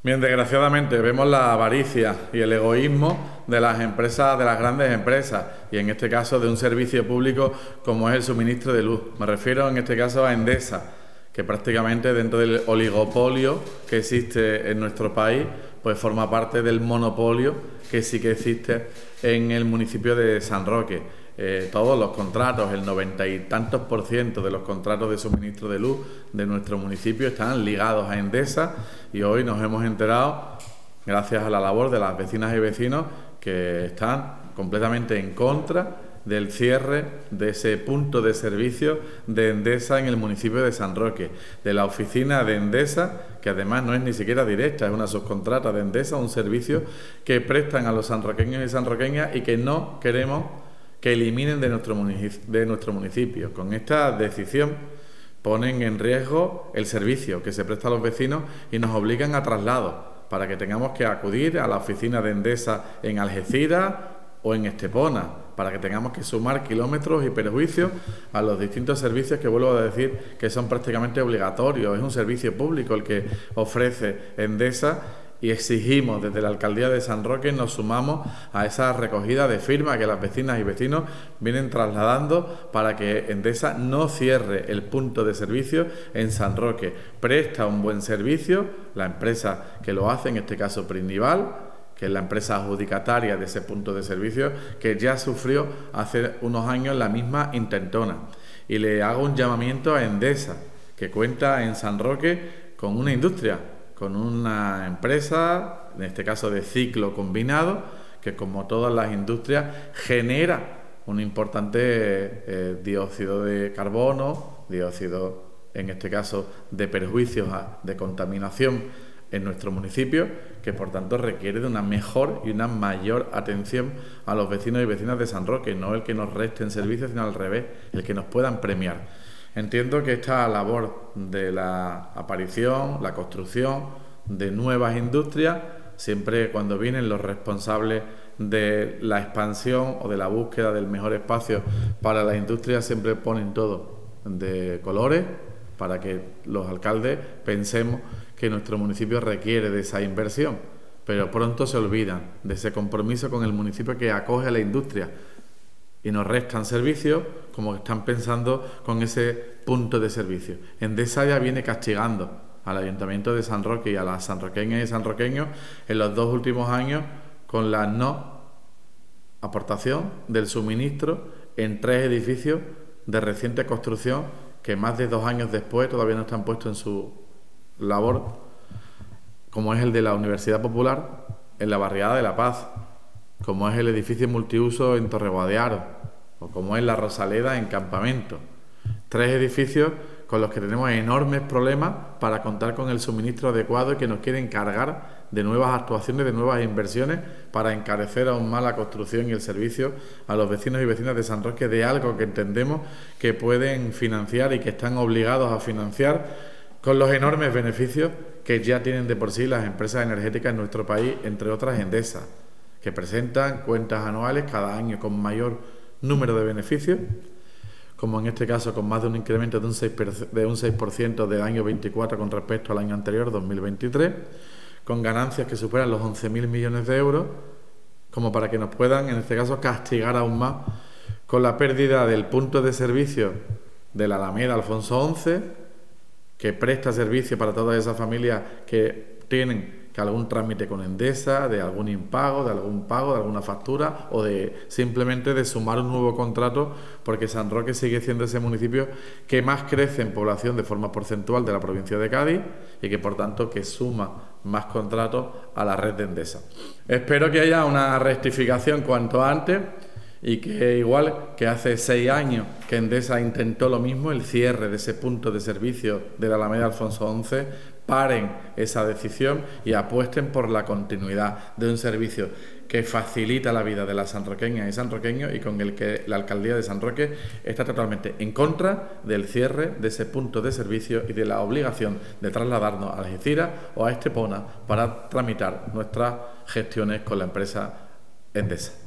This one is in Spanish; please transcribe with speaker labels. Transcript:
Speaker 1: Bien, desgraciadamente vemos la avaricia y el egoísmo de las empresas, de las grandes empresas, y en este caso de un servicio público como es el suministro de luz. Me refiero en este caso a Endesa, que prácticamente dentro del oligopolio que existe en nuestro país, pues forma parte del monopolio que sí que existe en el municipio de San Roque. Todos los contratos, el 90 y tantos % de los contratos de suministro de luz de nuestro municipio están ligados a Endesa, y hoy nos hemos enterado, gracias a la labor de las vecinas y vecinos, que están completamente en contra del cierre de ese punto de servicio de Endesa en el municipio de San Roque, de la oficina de Endesa, que además no es ni siquiera directa, es una subcontrata de Endesa, un servicio que prestan a los sanroqueños y sanroqueñas y que no queremos que eliminen de nuestro municipio. Con esta decisión ponen en riesgo el servicio que se presta a los vecinos y nos obligan a traslados para que tengamos que acudir a la oficina de Endesa en Algeciras o en Estepona, para que tengamos que sumar kilómetros y perjuicios a los distintos servicios que, vuelvo a decir, que son prácticamente obligatorios. Es un servicio público el que ofrece Endesa, y exigimos desde la Alcaldía de San Roque, nos sumamos a esa recogida de firmas que las vecinas y vecinos vienen trasladando para que Endesa no cierre el punto de servicio en San Roque. Presta un buen servicio, la empresa que lo hace, en este caso Prindival, que es la empresa adjudicataria de ese punto de servicio, que ya sufrió hace unos años la misma intentona. Y le hago un llamamiento a Endesa, que cuenta en San Roque con una industria, con una empresa, en este caso de ciclo combinado, que como todas las industrias genera un importante dióxido de carbono, dióxido en este caso de perjuicios de contaminación en nuestro municipio, que por tanto requiere de una mejor y una mayor atención a los vecinos y vecinas de San Roque, no el que nos resten servicios, sino al revés, el que nos puedan premiar. Entiendo que esta labor de la aparición, la construcción de nuevas industrias, siempre cuando vienen los responsables de la expansión o de la búsqueda del mejor espacio para la industria, siempre ponen todo de colores para que los alcaldes pensemos que nuestro municipio requiere de esa inversión, pero pronto se olvidan de ese compromiso con el municipio que acoge a la industria y nos restan servicios como están pensando con ese punto de servicio. Endesa ya viene castigando al Ayuntamiento de San Roque y a las sanroqueñas y sanroqueños en los 2 últimos años con la no aportación del suministro en 3 edificios de reciente construcción que más de 2 años después todavía no están puestos en su labor, como es el de la Universidad Popular en la barriada de La Paz, como es el edificio multiuso en Torreguadearo, o como es la Rosaleda en Campamento. 3 edificios con los que tenemos enormes problemas para contar con el suministro adecuado y que nos quieren cargar de nuevas actuaciones, de nuevas inversiones para encarecer aún más la construcción y el servicio a los vecinos y vecinas de San Roque de algo que entendemos que pueden financiar y que están obligados a financiar con los enormes beneficios que ya tienen de por sí las empresas energéticas en nuestro país, entre otras Endesa, que presentan cuentas anuales cada año con mayor número de beneficios, como en este caso con más de un incremento de un 6% del año 24 con respecto al año anterior, 2023, con ganancias que superan los 11.000 millones de euros, como para que nos puedan, en este caso, castigar aún más con la pérdida del punto de servicio de la Alameda Alfonso XI, que presta servicio para todas esas familias que tienen que algún trámite con Endesa, de algún impago, de algún pago, de alguna factura o de simplemente de sumar un nuevo contrato, porque San Roque sigue siendo ese municipio que más crece en población de forma porcentual de la provincia de Cádiz y que por tanto que suma más contratos a la red de Endesa. Espero que haya una rectificación cuanto antes y que, igual que hace 6 años que Endesa intentó lo mismo, el cierre de ese punto de servicio de la Alameda Alfonso XI, paren esa decisión y apuesten por la continuidad de un servicio que facilita la vida de las sanroqueñas y sanroqueños y con el que la Alcaldía de San Roque está totalmente en contra del cierre de ese punto de servicio y de la obligación de trasladarnos a Algeciras o a Estepona para tramitar nuestras gestiones con la empresa Endesa.